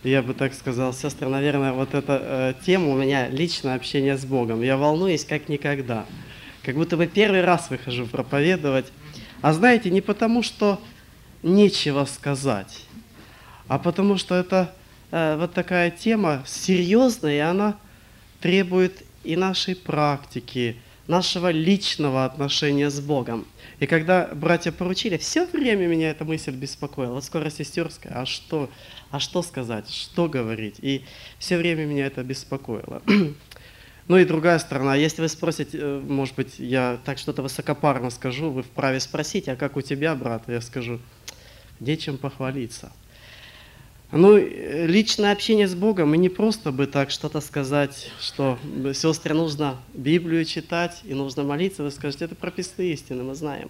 Я бы так сказал, сестры, наверное, вот эта тема у меня личное общение с Богом. Я волнуюсь как никогда. Как будто бы первый раз выхожу проповедовать. А знаете, не потому, что нечего сказать, а потому что это вот такая тема серьезная, и она требует и нашей практики, нашего личного отношения с Богом. И когда братья поручили, все время меня эта мысль беспокоила. Вот скоро сестерская, а что сказать, что говорить? И все время меня это беспокоило. Ну и другая сторона, если вы спросите, может быть, я так что-то высокопарно скажу, вы вправе спросить, а как у тебя, брат? Я скажу, нечем похвалиться. Ну, личное общение с Богом, и не просто бы так что-то сказать, что сестре нужно Библию читать и нужно молиться, вы скажете, это прописные истины, мы знаем.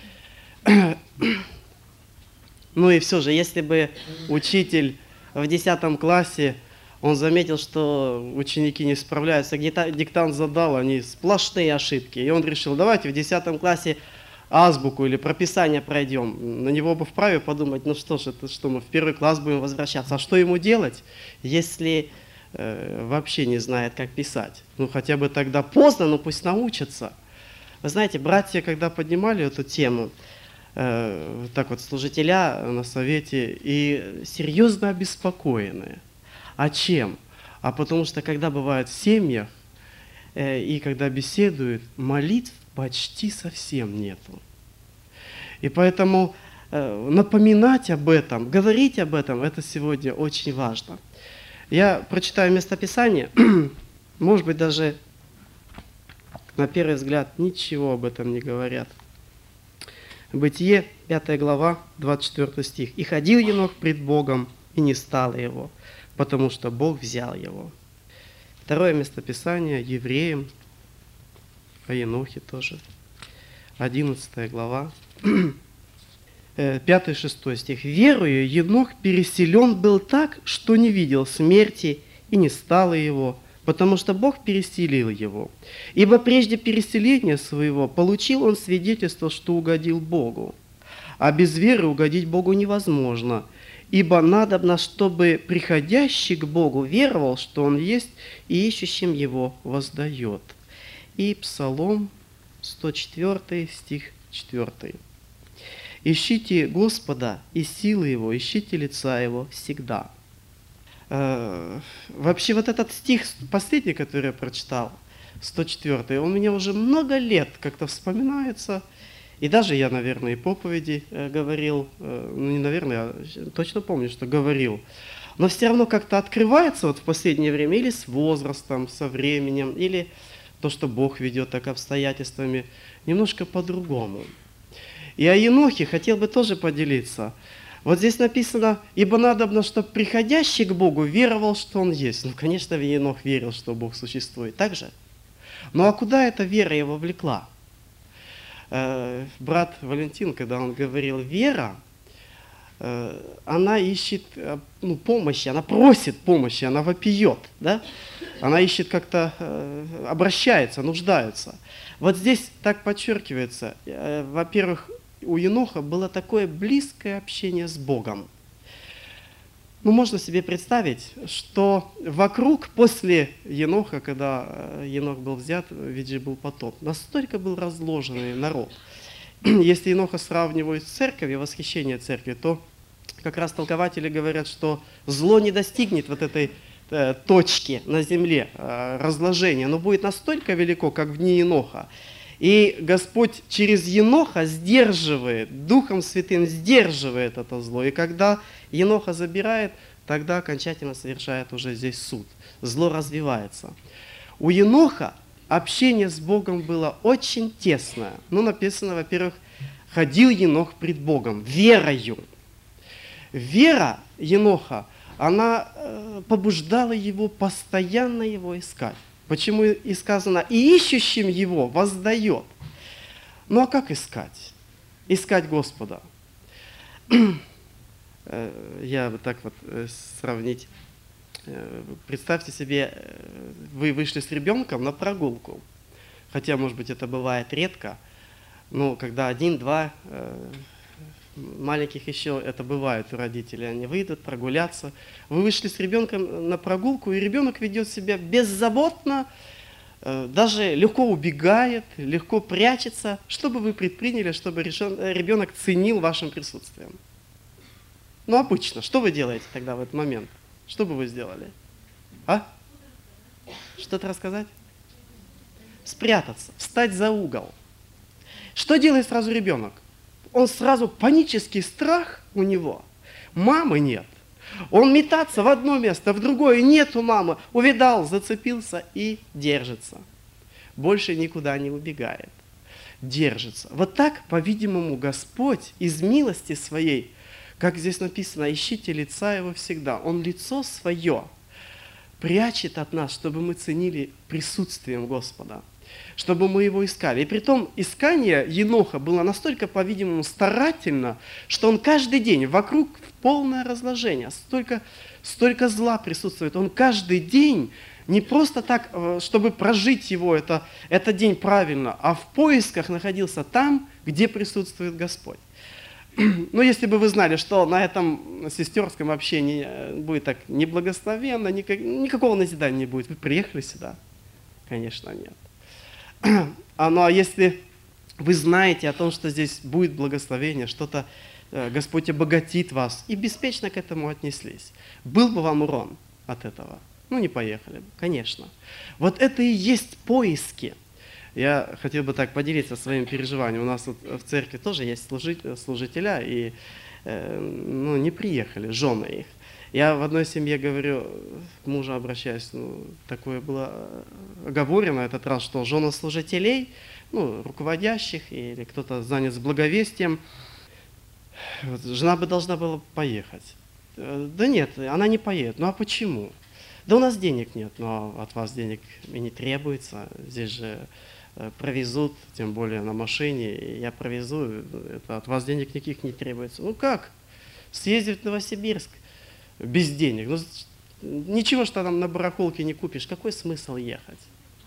Ну и все же, если бы учитель в 10 классе, он заметил, что ученики не справляются, диктант задал, они сплошные ошибки, и он решил, давайте в 10 классе азбуку или прописание пройдем. На него бы вправе подумать, ну что ж, это что, мы в 1 класс будем возвращаться. А что ему делать, если вообще не знает, как писать? Ну хотя бы тогда поздно, но пусть научится. Вы знаете, братья, когда поднимали эту тему, так вот служителя на совете, и серьезно обеспокоены. А чем? А потому что когда бывает в семьях, и когда беседуют, молитв почти совсем нету. И поэтому напоминать об этом, говорить об этом, это сегодня очень важно. Я прочитаю местописание, может быть, даже на первый взгляд ничего об этом не говорят. Бытие, 5 глава, 24 стих. «И ходил Енох пред Богом, и не стало его, потому что Бог взял его». Второе местописание, Евреям, о Енохе тоже. 11 глава, 5-6 стих. «Верою Енох переселен был так, что не видел смерти, и не стало его, потому что Бог переселил его. Ибо прежде переселения своего получил он свидетельство, что угодил Богу. А без веры угодить Богу невозможно, ибо надобно, чтобы приходящий к Богу веровал, что Он есть, и ищущим Его воздает». И Псалом 104, стих 4. «Ищите Господа и силы Его, ищите лица Его всегда». Вообще вот этот стих, последний, который я прочитал, 104, он мне уже много лет как-то вспоминается. И даже я, наверное, и проповеди говорил, ну не наверное, а точно помню, что говорил. Но все равно как-то открывается вот в последнее время или с возрастом, со временем, или то, что Бог ведет так обстоятельствами, немножко по-другому. И о Енохе хотел бы тоже поделиться. Вот здесь написано, ибо надобно, чтобы приходящий к Богу веровал, что Он есть. Ну, конечно, Енох верил, что Бог существует. Так же? Ну, а куда эта вера его влекла? Брат Валентин, когда он говорил «вера», она ищет помощи, она просит помощи, она вопиет, да? Она ищет как-то, обращается, нуждается. Вот здесь так подчеркивается, во-первых, у Еноха было такое близкое общение с Богом. Ну, можно себе представить, что вокруг после Еноха, когда Енох был взят, ведь же был потоп, настолько был разложенный народ. Если Еноха сравнивают с церковью, восхищение церкви, то как раз толкователи говорят, что зло не достигнет вот этой точки на земле разложения, но будет настолько велико, как в дни Еноха. И Господь через Еноха сдерживает, Духом Святым сдерживает это зло. И когда Еноха забирает, тогда окончательно совершает уже здесь суд. Зло развивается. У Еноха общение с Богом было очень тесное. Ну, написано, во-первых, ходил Енох пред Богом верою. Вера Еноха, она побуждала его постоянно его искать. Почему и сказано, и ищущим его воздает. Ну а как искать? Искать Господа. Я бы так вот сравнить. Представьте себе, вы вышли с ребенком на прогулку. Хотя, может быть, это бывает редко. Но когда 1-2 Маленьких еще это бывает у родителей. Они выйдут прогуляться. Вы вышли с ребенком на прогулку, и ребенок ведет себя беззаботно, даже легко убегает, легко прячется. Что бы вы предприняли, чтобы ребенок ценил вашим присутствием? Ну, обычно. Что вы делаете тогда в этот момент? Что бы вы сделали? А? Что-то рассказать? Спрятаться, встать за угол. Что делает сразу ребенок? Он сразу панический страх у него. Мамы нет. Он метаться в одно место, в другое. Нету мамы. Увидал, зацепился и держится. Больше никуда не убегает. Держится. Вот так, по-видимому, Господь из милости своей, как здесь написано, ищите лица Его всегда. Он лицо свое прячет от нас, чтобы мы ценили присутствием Господа, чтобы мы Его искали. И притом искание Еноха было настолько, по-видимому, старательно, что он каждый день вокруг полное разложение, столько зла присутствует. Он каждый день не просто так, чтобы прожить его этот день правильно, а в поисках находился там, где присутствует Господь. Но если бы вы знали, что на этом сестерском общении будет так неблагословенно, никакого назидания не будет, вы приехали сюда? Конечно, нет. Ну а если вы знаете о том, что здесь будет благословение, что-то Господь обогатит вас, и беспечно к этому отнеслись, был бы вам урон от этого? Ну, не поехали бы, конечно. Вот это и есть поиски. Я хотел бы так поделиться своим переживанием. У нас вот в церкви тоже есть служителя, и не приехали, жены их. Я в одной семье говорю, к мужу обращаюсь, такое было оговорено этот раз, что жены служителей, руководящих, или кто-то занят с благовестием, жена бы должна была поехать. Да нет, она не поедет. Ну а почему? Да у нас денег нет, но от вас денег и не требуется. Здесь же провезут, тем более на машине, и я провезу, это от вас денег никаких не требуется. Ну как? Съездить в Новосибирск без денег. Ничего, что там на барахолке не купишь. Какой смысл ехать?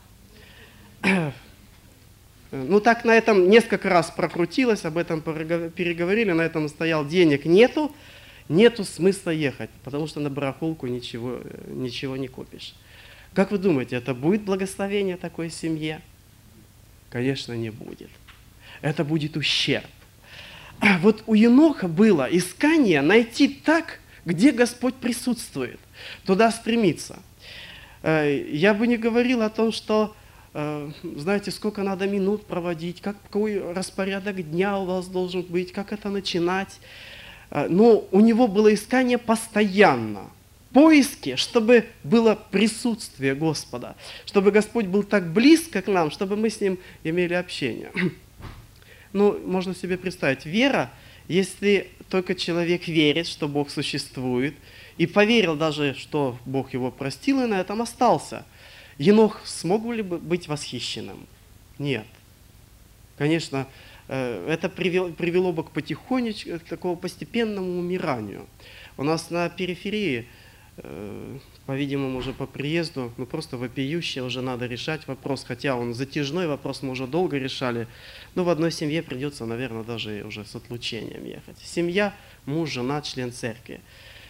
Так на этом несколько раз прокрутилось, об этом переговорили, на этом стоял, денег нету смысла ехать, потому что на барахолку ничего не купишь. Как вы думаете, это будет благословение такой семье? Конечно, не будет. Это будет ущерб. Вот у Еноха было искание найти так, где Господь присутствует, туда стремиться. Я бы не говорил о том, что, знаете, сколько надо минут проводить, какой распорядок дня у вас должен быть, как это начинать. Но у него было искание постоянно. Поиски, чтобы было присутствие Господа, чтобы Господь был так близко к нам, чтобы мы с Ним имели общение. Можно себе представить, вера, если только человек верит, что Бог существует, и поверил даже, что Бог его простил, и на этом остался. Енох смог ли быть восхищенным? Нет. Конечно, это привело бы к потихонечку, к такому постепенному умиранию. У нас на периферии, по-видимому, уже по приезду, просто вопиюще уже надо решать вопрос, хотя он затяжной вопрос, мы уже долго решали, но в одной семье придется, наверное, даже уже с отлучением ехать. Семья, муж, жена, член церкви.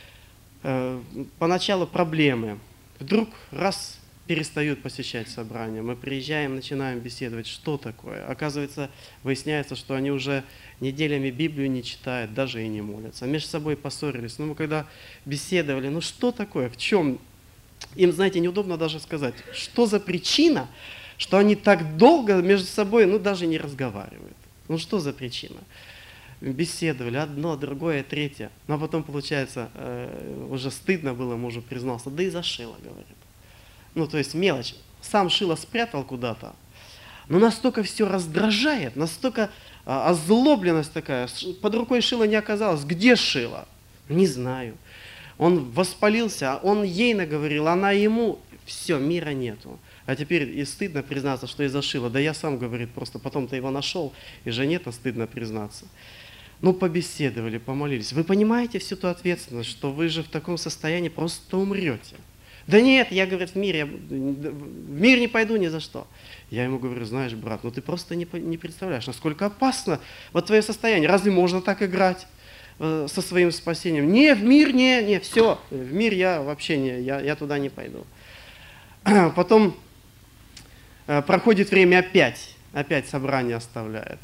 Поначалу проблемы. Вдруг раз перестают посещать собрания, мы приезжаем, начинаем беседовать, что такое. Оказывается, выясняется, что они уже неделями Библию не читают, даже и не молятся. Между собой поссорились. Мы когда беседовали, что такое, в чем? Им, знаете, неудобно даже сказать, что за причина, что они так долго между собой, даже не разговаривают. Что за причина? Беседовали одно, другое, третье. А потом, получается, уже стыдно было, мужу признался, да и зашила, говорит. То есть мелочь. Сам шило спрятал куда-то. Но настолько все раздражает, настолько озлобленность такая. Под рукой шило не оказалось. Где шило? Не знаю. Он воспалился, он ей наговорил, она ему. Все, мира нету. А теперь и стыдно признаться, что из-за шила. Да я сам, говорит, просто потом-то его нашел, и жене-то стыдно признаться. Побеседовали, помолились. Вы понимаете всю ту ответственность, что вы же в таком состоянии просто умрете. Да нет, я, говорит, в мир не пойду ни за что. Я ему говорю, знаешь, брат, ты просто не представляешь, насколько опасно твое состояние. Разве можно так играть? со своим спасением. Не, в мир, не, все, в мир я вообще не, я туда не пойду. Потом проходит время опять собрание оставляет.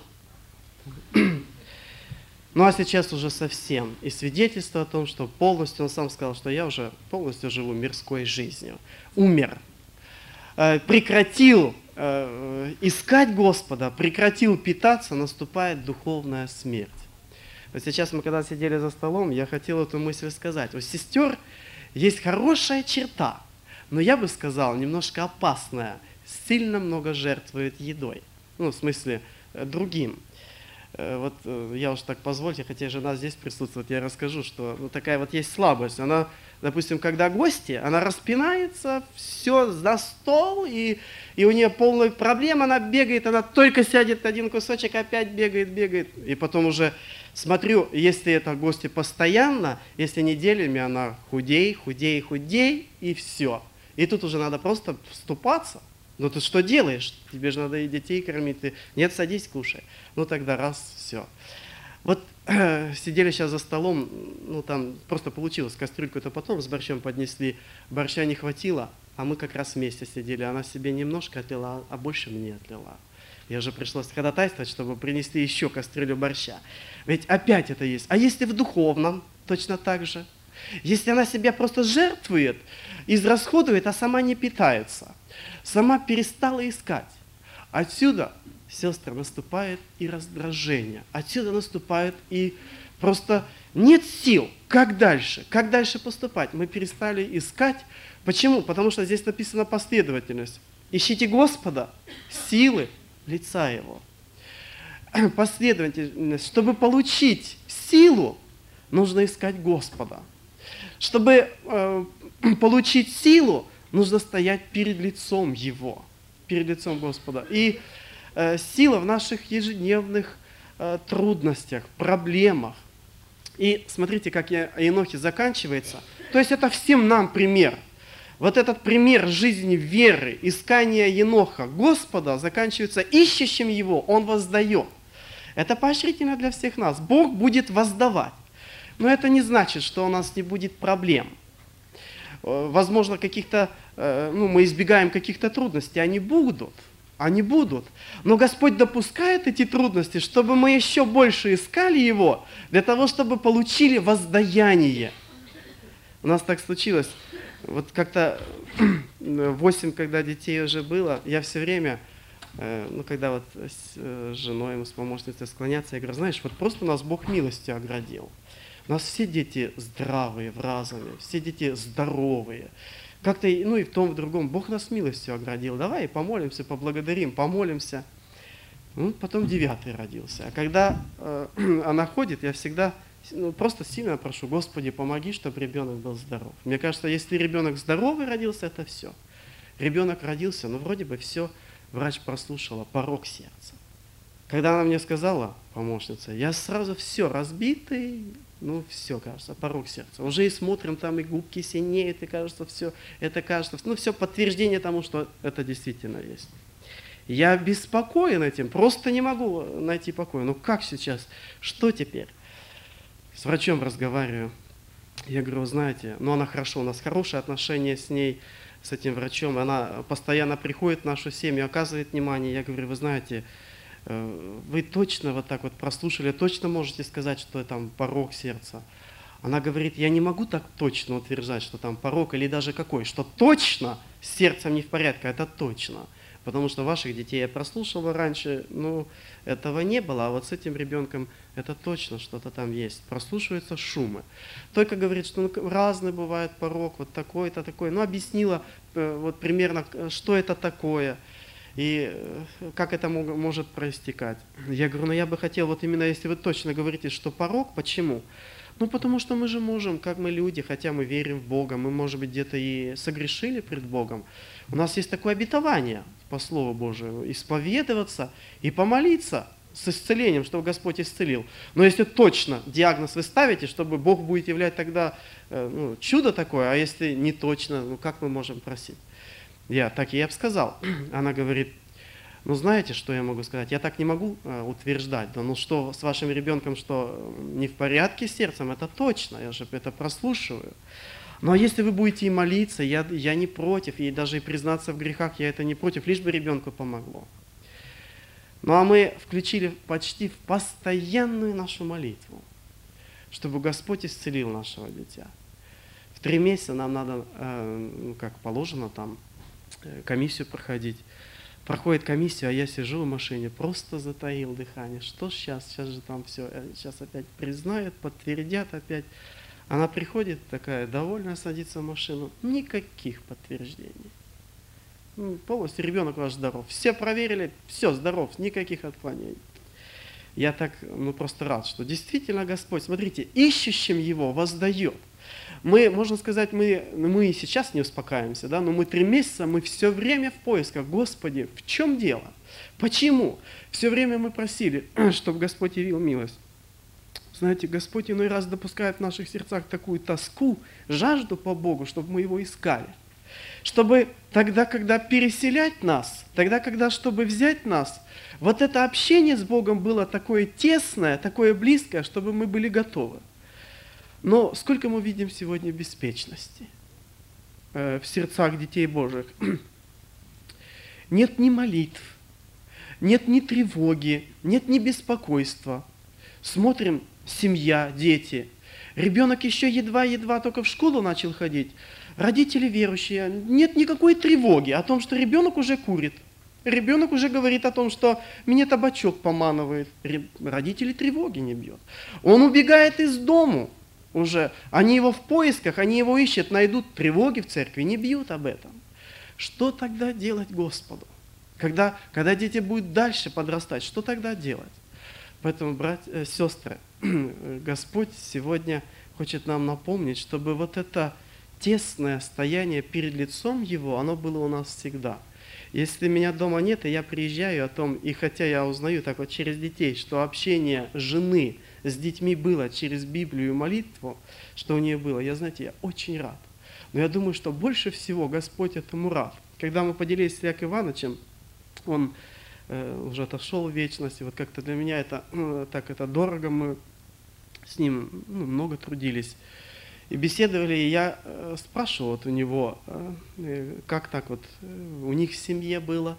Ну а сейчас уже совсем. И свидетельство о том, что полностью, он сам сказал, что я уже полностью живу мирской жизнью. Умер. Прекратил искать Господа, прекратил питаться, наступает духовная смерть. Вот сейчас мы когда сидели за столом, я хотел эту мысль сказать. У сестер есть хорошая черта, но я бы сказал, немножко опасная. Сильно много жертвует едой. Ну, в смысле, другим. Вот я уж так позвольте, хотя жена здесь присутствует, я расскажу, что такая вот есть слабость. Она, допустим, когда гости, она распинается, все за стол, и у нее полная проблема, она бегает, она только сядет один кусочек, опять бегает. И потом уже смотрю, если это гости постоянно, если неделями, она худей, и все. И тут уже надо просто вступаться. Ну ты что делаешь? Тебе же надо и детей кормить. Нет, садись, кушай. Ну тогда раз, все. Вот сидели сейчас за столом, ну там просто получилось, кастрюльку-то потом с борщом поднесли, борща не хватило, а мы как раз вместе сидели. Она себе немножко отлила, а больше мне отлила. Я же пришлось ходатайствовать, чтобы принесли еще кастрюлю борща. Ведь опять это есть. А если в духовном, точно так же. Если она себя просто жертвует, израсходует, а сама не питается, сама перестала искать. Отсюда, сестры, наступает и раздражение. Отсюда наступает и просто нет сил. Как дальше? Как дальше поступать? Мы перестали искать. Почему? Потому что здесь написана последовательность. Ищите Господа, силы лица Его. Последовательность. Чтобы получить силу, нужно искать Господа. Чтобы получить силу, нужно стоять перед лицом Его, перед лицом Господа. И сила в наших ежедневных трудностях, проблемах. И смотрите, как Енохи заканчивается. То есть это всем нам пример. Вот этот пример жизни веры, искания Еноха Господа заканчивается ищущим Его, Он воздает. Это поощрительно для всех нас. Бог будет воздавать. Но это не значит, что у нас не будет проблем. Возможно, мы избегаем каких-то трудностей, они будут. Но Господь допускает эти трудности, чтобы мы еще больше искали Его, для того, чтобы получили воздаяние. У нас так случилось, вот как-то 8, когда детей уже было, я все время, когда вот с женой, с помощницей склоняться, я говорю, знаешь, вот просто нас Бог милостью оградил. У нас все дети здравые в разуме, все дети здоровые. Как-то, и в том, и в другом. Бог нас милостью оградил. Давай помолимся, поблагодарим, помолимся. Потом 9-й родился. А когда она ходит, я всегда просто сильно прошу, Господи, помоги, чтобы ребенок был здоров. Мне кажется, если ребенок здоровый родился, это все. Ребенок родился, вроде бы все, врач прослушала, порок сердца. Когда она мне сказала, помощница, я сразу все разбитый, все, кажется, порок сердца. Уже и смотрим, там и губки синеют, и кажется, все, все подтверждение тому, что это действительно есть. Я беспокоен этим, просто не могу найти покоя. Как сейчас? Что теперь? С врачом разговариваю. Я говорю, знаете, она хорошо, у нас хорошие отношения с ней, с этим врачом. Она постоянно приходит в нашу семью, оказывает внимание. Я говорю, вы знаете, вы точно вот так вот прослушали, точно можете сказать, что там порок сердца? Она говорит, я не могу так точно утверждать, что там порок или даже какой, что точно с сердцем не в порядке, это точно. Потому что ваших детей я прослушала раньше, этого не было, а вот с этим ребенком это точно что-то там есть. Прослушиваются шумы. Только говорит, что разный бывает порок, вот такой-то, такой. Объяснила вот примерно, что это такое. И как это может проистекать? Я говорю, я бы хотел, вот именно если вы точно говорите, что порок, почему? Потому что мы же можем, как мы люди, хотя мы верим в Бога, мы, может быть, где-то и согрешили пред Богом. У нас есть такое обетование, по Слову Божию, исповедоваться и помолиться с исцелением, чтобы Господь исцелил. Но если точно диагноз вы ставите, чтобы Бог будет являть тогда чудо такое, а если не точно, как мы можем просить? Я бы сказал. Она говорит, Ну, знаете, что я могу сказать? Я так не могу утверждать. Да, ну, что с вашим ребенком, что не в порядке с сердцем, это точно, я же это прослушиваю. Но если вы будете и молиться, я не против, и даже и признаться в грехах, я это не против, лишь бы ребенку помогло. Ну, а мы включили почти в постоянную нашу молитву, чтобы Господь исцелил нашего дитя. В 3 месяца нам надо, как положено, там комиссию проходить. Проходит комиссию, а я сижу в машине, просто затаил дыхание. Что ж сейчас? Сейчас же там все, сейчас опять признают, подтвердят опять. Она приходит такая, довольная, садится в машину. Никаких подтверждений. Полностью ребенок ваш здоров. Все проверили, все, здоров, никаких отклонений. Я так, просто рад, что действительно Господь, смотрите, ищущим Его воздает. Мы, можно сказать, мы и сейчас не успокаиваемся, да, но мы 3 месяца, мы все время в поисках. Господи, в чем дело? Почему? Все время мы просили, чтобы Господь явил милость. Знаете, Господь иной раз допускает в наших сердцах такую тоску, жажду по Богу, чтобы мы Его искали. Чтобы тогда, когда переселять нас, тогда, когда, чтобы взять нас, вот это общение с Богом было такое тесное, такое близкое, чтобы мы были готовы. Но сколько мы видим сегодня беспечности в сердцах детей Божьих. Нет ни молитв, нет ни тревоги, нет ни беспокойства. Смотрим, семья, дети. Ребенок еще едва-едва только в школу начал ходить. Родители верующие, нет никакой тревоги о том, что ребенок уже курит. Ребенок уже говорит о том, что меня табачок поманывает. Родители тревоги не бьет. Он убегает из дому уже. Они его в поисках, они его ищут, найдут тревоги в церкви, не бьют об этом. Что тогда делать Господу? Когда дети будут дальше подрастать, что тогда делать? Поэтому, братья, сестры, Господь сегодня хочет нам напомнить, чтобы вот это тесное стояние перед лицом Его, оно было у нас всегда. Если меня дома нет, и я приезжаю о том, и хотя я узнаю так вот через детей, что общение жены с детьми было через Библию и молитву, что у нее было, я очень рад. Но я думаю, что больше всего Господь этому рад. Когда мы поделились с Яковом Ивановичем, он уже отошел в вечность, и вот как-то для меня это дорого, мы с ним много трудились. И беседовали, и я спрашивал вот у него, как так вот у них в семье было,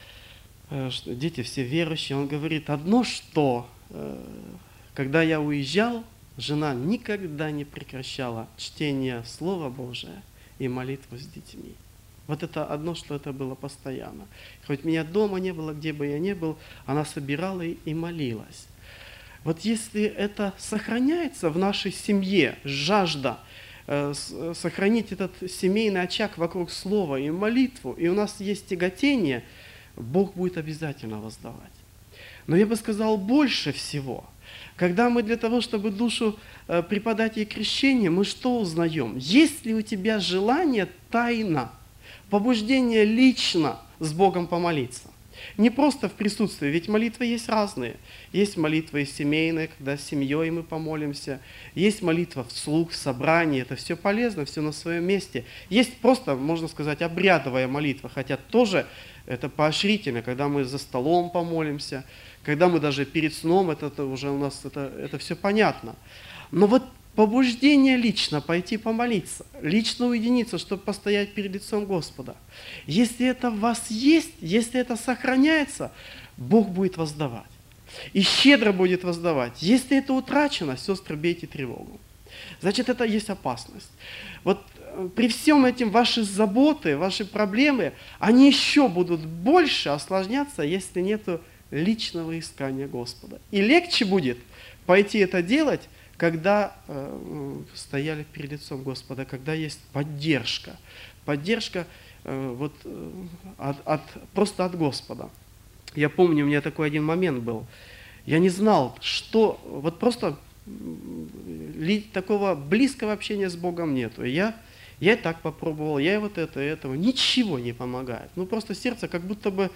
что дети все верующие. Он говорит, одно что, когда я уезжал, жена никогда не прекращала чтение Слова Божия и молитву с детьми. Вот это одно, что это было постоянно. Хоть меня дома не было, где бы я ни был, она собирала и молилась. Вот если это сохраняется в нашей семье, жажда сохранить этот семейный очаг вокруг слова и молитву, и у нас есть тяготение, Бог будет обязательно воздавать. Но я бы сказал, больше всего, когда мы для того, чтобы душу преподать ей крещение, мы что узнаем? Есть ли у тебя желание тайно, побуждение лично с Богом помолиться? Не просто в присутствии, ведь молитвы есть разные. Есть молитва и семейная, когда с семьей мы помолимся. Есть молитва вслух, в собрании, это все полезно, все на своем месте. Есть просто, можно сказать, обрядовая молитва, хотя тоже это поощрительно, когда мы за столом помолимся, когда мы даже перед сном, это уже у нас это все понятно. Но вот побуждение лично пойти помолиться, лично уединиться, чтобы постоять перед лицом Господа. Если это в вас есть, если это сохраняется, Бог будет воздавать. И щедро будет воздавать. Если это утрачено, сестры, бейте тревогу. Значит, это есть опасность. Вот при всем этим ваши заботы, ваши проблемы, они еще будут больше осложняться, если нет личного искания Господа. И легче будет пойти это делать, когда стояли перед лицом Господа, когда есть поддержка. Поддержка просто от Господа. Я помню, у меня такой один момент был. Я не знал, что... Вот просто такого близкого общения с Богом нету. И я и так попробовал, я и вот это, и этого. Ничего не помогает. Просто сердце как будто бы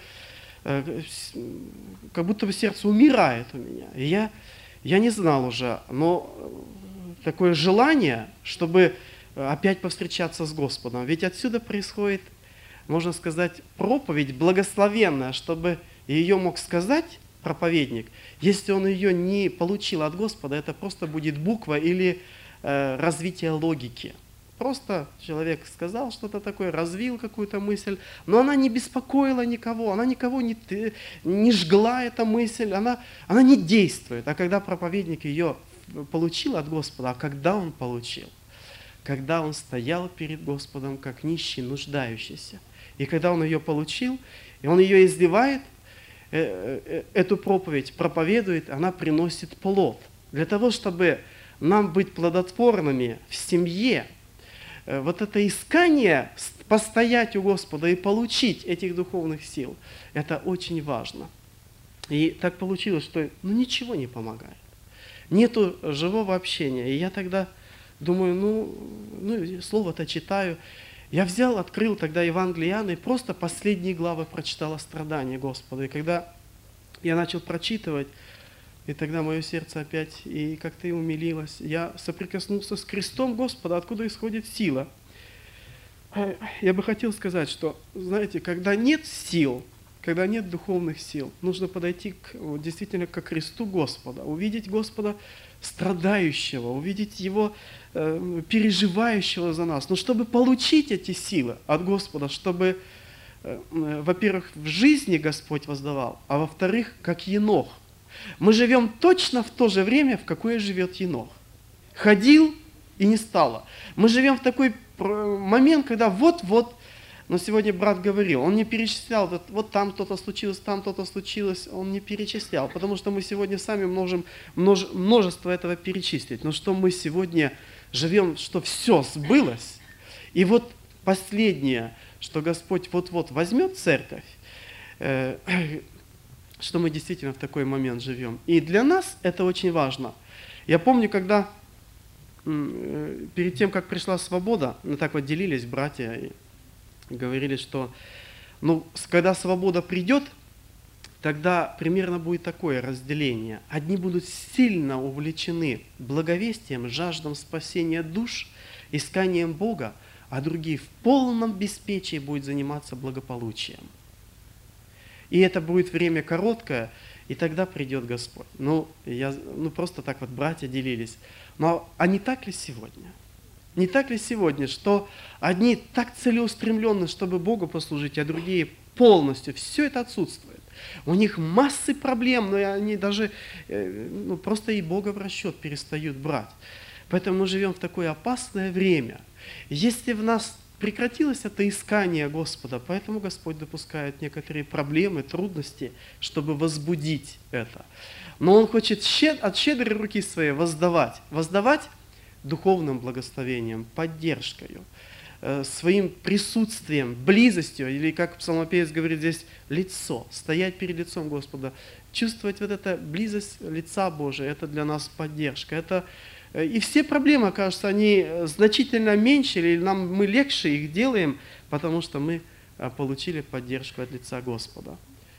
сердце умирает у меня. И я не знал уже, но такое желание, чтобы опять повстречаться с Господом. Ведь отсюда происходит, можно сказать, проповедь благословенная, чтобы и ее мог сказать проповедник, если он ее не получил от Господа, это просто будет буква или развитие логики. Просто человек сказал что-то такое, развил какую-то мысль, но она не беспокоила никого, она никого не жгла, эта мысль, она не действует. А когда проповедник ее получил от Господа, а когда он получил? Когда он стоял перед Господом, как нищий, нуждающийся. И когда он ее получил, и он ее изливает, эту проповедь проповедует, она приносит плод. Для того, чтобы нам быть плодотворными в семье, вот это искание, постоять у Господа и получить этих духовных сил, это очень важно. И так получилось, что ничего не помогает. Нету живого общения. И я тогда думаю, слово-то читаю. Я взял, открыл тогда Евангелие Иоанна и просто последние главы прочитал о страдании Господа. И когда я начал прочитывать, и тогда мое сердце опять и как-то и умилилось. Я соприкоснулся с крестом Господа, откуда исходит сила. Я бы хотел сказать, что, знаете, когда нет сил, когда нет духовных сил, нужно подойти действительно к кресту Господа, увидеть Господа страдающего, увидеть Его переживающего за нас. Но чтобы получить эти силы от Господа, чтобы, во-первых, в жизни Господь воздавал, а во-вторых, как Енох. Мы живем точно в то же время, в какое живет Енох. Ходил и не стало. Мы живем в такой момент, когда вот-вот, но сегодня брат говорил, он не перечислял, вот там что-то случилось, он не перечислял, потому что мы сегодня сами можем множество этого перечислить. Но что мы сегодня живем, что все сбылось, и вот последнее, что Господь вот-вот возьмет церковь, что мы действительно в такой момент живем. И для нас это очень важно. Я помню, когда перед тем, как пришла свобода, мы так вот делились, братья, и говорили, что когда свобода придет, тогда примерно будет такое разделение. Одни будут сильно увлечены благовестием, жаждом спасения душ, исканием Бога, а другие в полном беспечии будут заниматься благополучием. И это будет время короткое, и тогда придет Господь. Просто так вот братья делились. А не так ли сегодня? Не так ли сегодня, что одни так целеустремленны, чтобы Богу послужить, а другие полностью, все это отсутствует. У них массы проблем, но они даже просто и Бога в расчет перестают брать. Поэтому мы живем в такое опасное время. Если в нас прекратилось это искание Господа, поэтому Господь допускает некоторые проблемы, трудности, чтобы возбудить это. Но Он хочет от щедрой руки своей воздавать духовным благословением, поддержкой, своим присутствием, близостью, или, как псалмопевец говорит здесь, лицо, стоять перед лицом Господа, чувствовать вот эту близость лица Божия, это для нас поддержка. И все проблемы, кажется, они значительно меньше, или мы легче их делаем, потому что мы получили поддержку от лица Господа.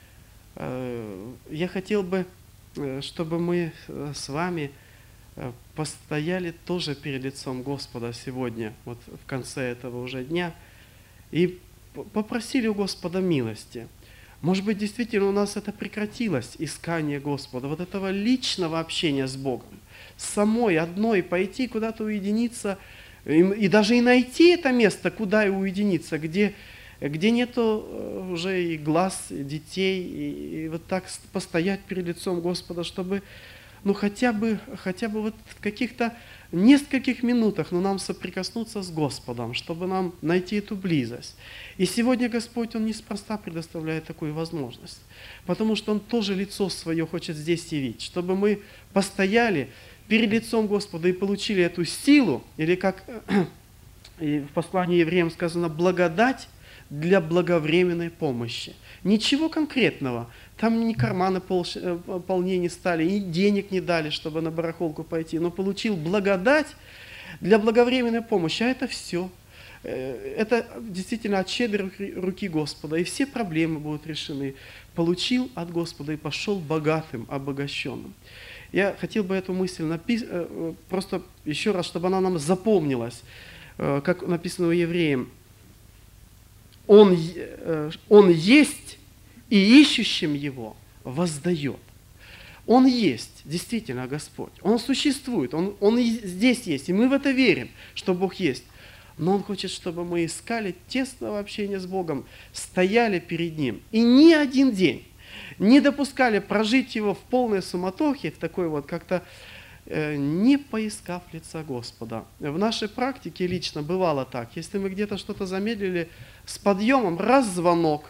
Я хотел бы, чтобы мы с вами постояли тоже перед лицом Господа сегодня, вот в конце этого уже дня, и попросили у Господа милости. Может быть, действительно у нас это прекратилось, искание Господа, вот этого личного общения с Богом. Самой одной пойти куда-то уединиться, и даже и найти это место, куда и уединиться, где нету уже и глаз и детей, и вот так постоять перед лицом Господа, чтобы хотя бы вот в каких-то нескольких минутах, нам соприкоснуться с Господом, чтобы нам найти эту близость. И сегодня Господь, Он неспроста предоставляет такую возможность, потому что Он тоже лицо свое хочет здесь явить, чтобы мы постояли перед лицом Господа и получили эту силу, или как в послании евреям сказано, благодать для благовременной помощи. Ничего конкретного. Там ни карманы полнее не стали, ни денег не дали, чтобы на барахолку пойти. Но получил благодать для благовременной помощи. А это все. Это действительно от щедрой руки Господа. И все проблемы будут решены. Получил от Господа и пошел богатым, обогащенным. Я хотел бы эту мысль просто еще раз, чтобы она нам запомнилась. Как написано у евреям. Он есть и ищущим Его воздает. Он есть, действительно, Господь. Он существует, Он и здесь есть, и мы в это верим, что Бог есть. Но Он хочет, чтобы мы искали тесного общения с Богом, стояли перед Ним. И ни один день не допускали прожить его в полной суматохе, в такой вот как-то не поискав лица Господа. В нашей практике лично бывало так. Если мы где-то что-то замедлили с подъемом, раз звонок,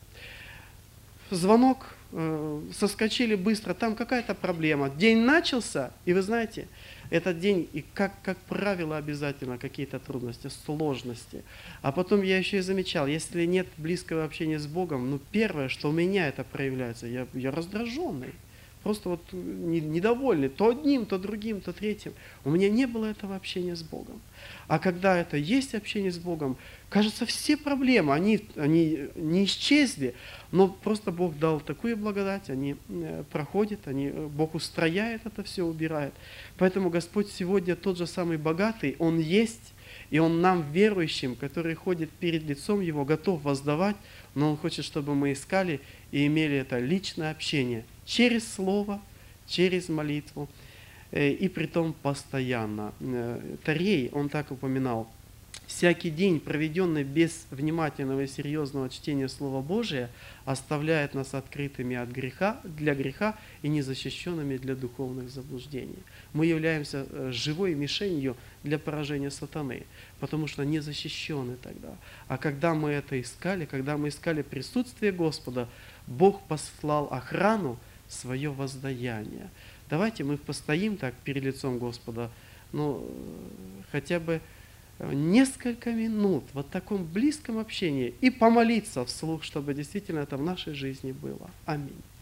соскочили быстро, там какая-то проблема. День начался, и вы знаете, этот день, и как правило, обязательно какие-то трудности, сложности. А потом я еще и замечал, если нет близкого общения с Богом, первое, что у меня это проявляется, я раздраженный. Просто вот недовольный то одним, то другим, то третьим. У меня не было этого общения с Богом. А когда это есть общение с Богом, кажется, все проблемы, они не исчезли, но просто Бог дал такую благодать, они проходят, Бог устрояет это все, убирает. Поэтому Господь сегодня тот же самый богатый, Он есть, и Он нам, верующим, которые ходят перед лицом Его, готов воздавать, но Он хочет, чтобы мы искали и имели это личное общение через Слово, через молитву, и притом постоянно. Тарей, он так упоминал, всякий день, проведенный без внимательного и серьезного чтения Слова Божия, оставляет нас открытыми для греха и незащищенными для духовных заблуждений. Мы являемся живой мишенью для поражения сатаны, потому что не защищены тогда. А когда мы это искали, когда мы искали присутствие Господа, Бог послал охрану, свое воздаяние. Давайте мы постоим так перед лицом Господа, хотя бы несколько минут в таком близком общении и помолиться вслух, чтобы действительно это в нашей жизни было. Аминь.